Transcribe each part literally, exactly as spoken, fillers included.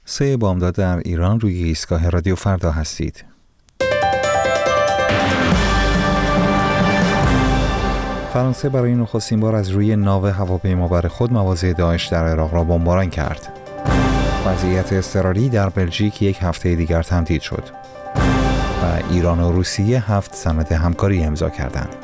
سه بامداد در ایران، روی ایستگاه رادیو فردا هستید. فرانسه برای نخستین بار از روی ناو هواپیمابر خود مواضع داعش در عراق را بمباران کرد. وضعیت اضطراری در بلژیک یک هفته دیگر تمدید شد و ایران و روسیه هفت سند همکاری امضا کردند.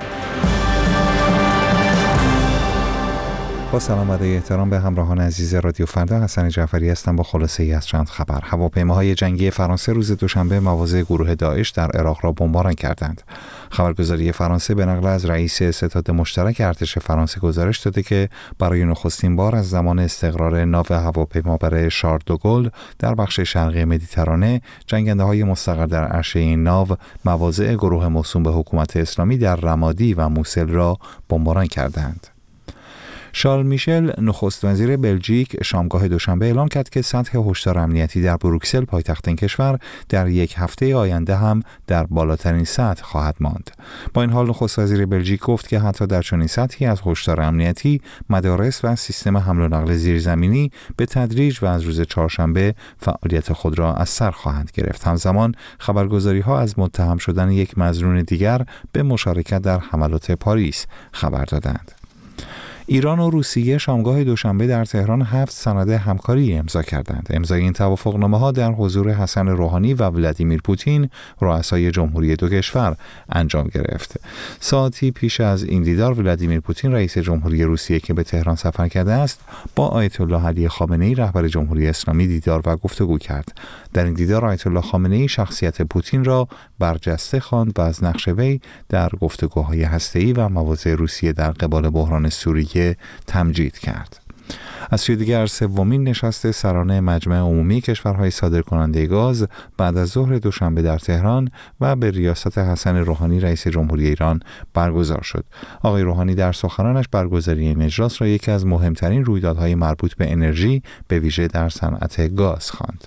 با سلام و احترام به همراهان عزیز رادیو فردا، حسن جعفری هستم با خلاصه ای از چند خبر. هواپیماهای جنگی فرانسه روز دوشنبه مواضع گروه داعش در عراق را بمباران کردند. خبرگزاری فرانسه به نقل از رئیس ستاد مشترک ارتش فرانسه گزارش داده که برای نخستین بار از زمان استقرار ناو هواپیمابر شارل دوگل در بخش شرقی مدیترانه، جنگنده‌های مستقر در عرشه این ناو مواضع گروه موسوم به حکومت اسلامی در رمادی و موسل را بمباران کردند. شارل میشل، نخست وزیر بلژیک، شامگاه دوشنبه اعلام کرد که سطح هشدار امنیتی در بروکسل، پایتخت این کشور، در یک هفته آینده هم در بالاترین سطح خواهد ماند. با این حال نخست وزیر بلژیک گفت که حتی در چنین سطحی از هشدار امنیتی، مدارس و سیستم حمل و نقل زیرزمینی به تدریج و از روز چهارشنبه فعالیت خود را از سر خواهند گرفت. همزمان خبرگزاری‌ها از متهم شدن یک مظنون دیگر به مشارکت در حملات پاریس خبر دادند. ایران و روسیه شامگاه دوشنبه در تهران هفت سند همکاری امضا کردند. امضای این توافقنامه‌ها در حضور حسن روحانی و ولادیمیر پوتین، رؤسای جمهوری دو کشور، انجام گرفت. ساعتی پیش از این دیدار، ولادیمیر پوتین، رئیس جمهوری روسیه که به تهران سفر کرده است، با آیت الله علی خامنه‌ای، رهبر جمهوری اسلامی، دیدار و گفتگو کرد. در این دیدار آیت الله خامنه‌ای شخصیت پوتین را برجسته خواند و از نقش وی در گفتگوهای هسته‌ای و مواضع روسیه در قبال بحران سوریه تمجید کرد. از سوی دیگر، سومین نشست سرانه مجمع عمومی کشورهای صادرکننده گاز بعد از ظهر دوشنبه در تهران و به ریاست حسن روحانی، رئیس جمهوری ایران، برگزار شد. آقای روحانی در سخنانش برگزاری این اجلاس را یکی از مهمترین رویدادهای مربوط به انرژی، به ویژه در صنعت گاز، خواند.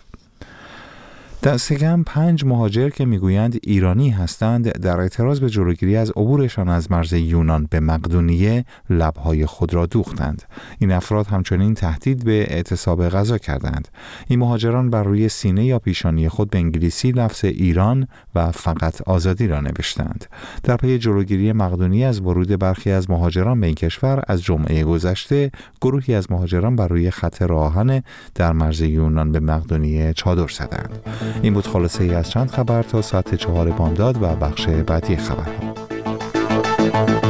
دست کم پنج مهاجر که میگویند ایرانی هستند، در اعتراض به جلوگیری از عبورشان از مرز یونان به مقدونیه لبهای خود را دوختند. این افراد همچنین تهدید به اعتصاب غذا کردند. این مهاجران بر روی سینه یا پیشانی خود به انگلیسی لفظ ایران و فقط آزادی را نوشتند. در پی جلوگیری مقدونیه از ورود برخی از مهاجران به این کشور، از جمعه گذشته گروهی از مهاجران بر روی خط راهن در مرز یونان به مقدونیه چادر زدند. این بود خلاصه ای از چند خبر تا ساعت چهار بامداد و بخش بعدی خبرها.